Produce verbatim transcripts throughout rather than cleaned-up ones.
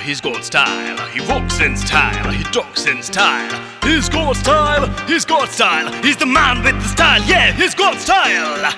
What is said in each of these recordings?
he's got style. He walks in style, he talks in style. He's got style, he's got style. He's the man with the style, yeah, he's got style.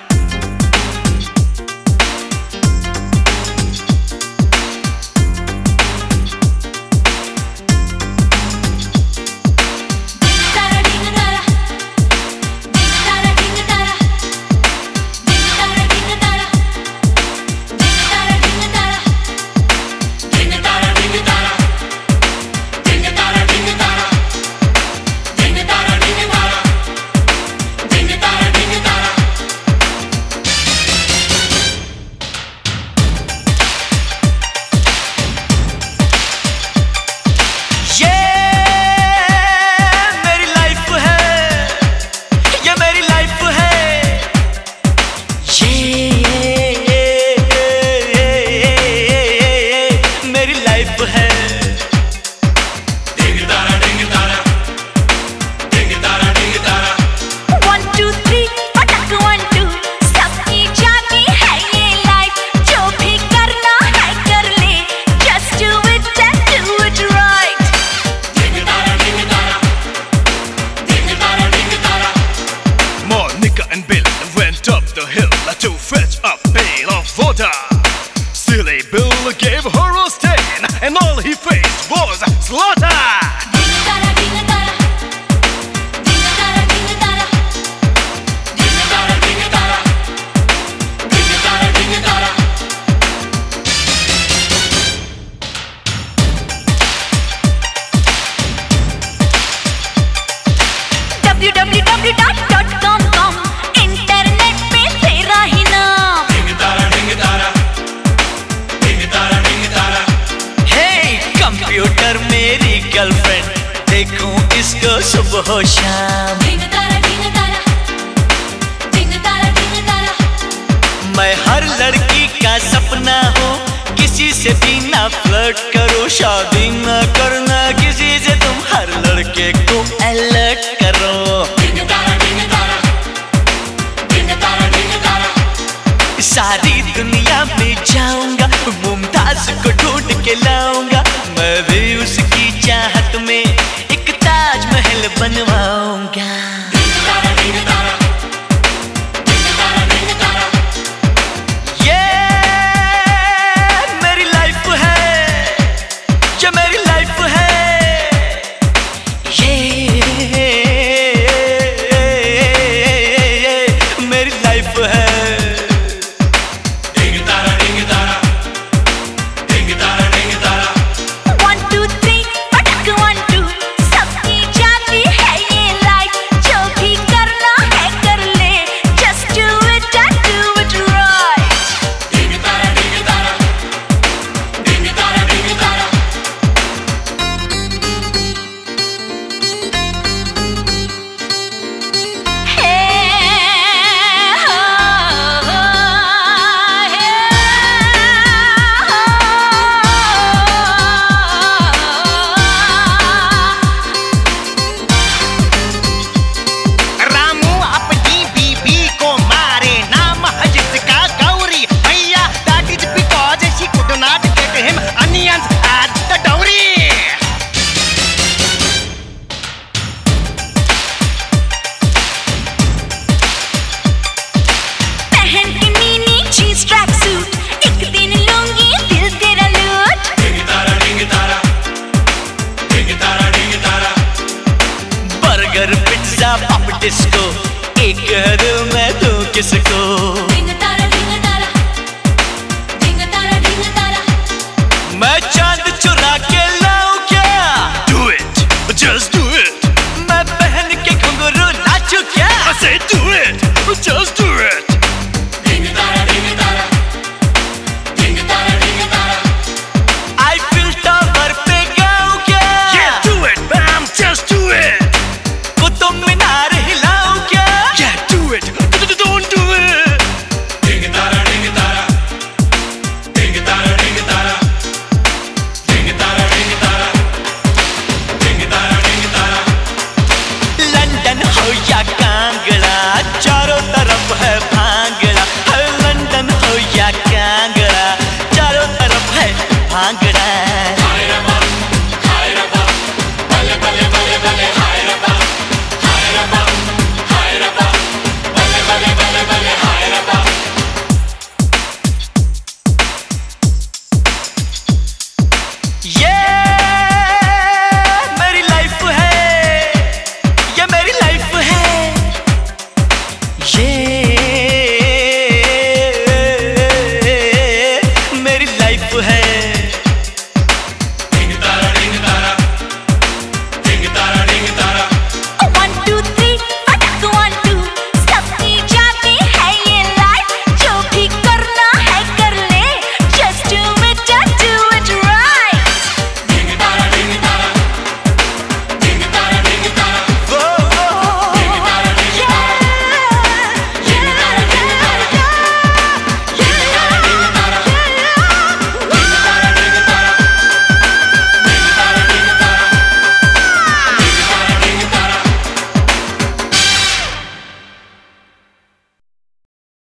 The hill to fetch a pail of water. Silly Bill gave her a stain, and all he faced was slaughter. w w w dot com com internet पे तेरा ही नाम। डिंग तारा डिंग तारा डिंग तारा डिंग तारा। हे computer मेरी गर्लफ्रेंड, देखूं इसको सुबह शाम। डिंग तारा डिंग तारा डिंग तारा डिंग तारा। मैं हर लड़की का सपना हूँ, किसी से भी ना फ्लर्ट करो, शादी ना करना किसी से, तुम हर लड़के को अलर्ट करो। डिंग तारा डिंग तारा डिंग तारा डिंग तारा। सारी दुनिया में जाऊंगा, मुमताज को ढूंढ के लाऊंगा, मैं भी उसकी चाहत में एक ताजमहल बनवाऊंगा। डिंग तारा डिंग तारा डिंग तारा डिंग तारा। ये मेरी लाइफ है, ये मेरी लाइफ है, ये मेरी लाइफ है। डिंग तारा डिंग तारा डिंग तारा डिंग तारा। One two three पटक one two, सबकी जाती है ये लाइफ, जो भी करना है कर ले, just do it and do it right। डिंग तारा डिंग तारा डिंग तारा डिंग तारा। रामू अपनी बीबी को मारे, नाम है जिसका गौरी भैया, that is because she could not get him onions as the dowry। पहन के नीनी जीन्स ट्रैक सूट, एक दिन लूंगी दिल तेरा लूट। डिंग तारा डिंग तारा डिंग तारा डिंग तारा। बर्गर पिज्जा पॉप डिस्को, एक दिल में दूं किसको। डिंग तारा डिंग तारा डिंग तारा डिंग तारा। मैं चांद चुरा के लाऊं क्या, Do it, just do it. मैं पहन के घुंघरू नाचूं क्या। I say do it, just do it. डिंग तारा डिंग तारा डिंग तारा डिंग तारा। आईफिल टावर पे गाऊं क्या, Yeah, do it, bam, just do it. Qutub Minar हिलाऊं क्या। Yeah, do it, don't do it. डिंग तारा डिंग तारा डिंग तारा डिंग तारा डिंग तारा डिंग तारा डिंग तारा डिंग तारा। लंदन हो या कांगड़ा, चारों तरफ है भांगड़ा, हर लंदन हो या कांगड़ा, चारों तरफ है भांगड़ा। हाय रे है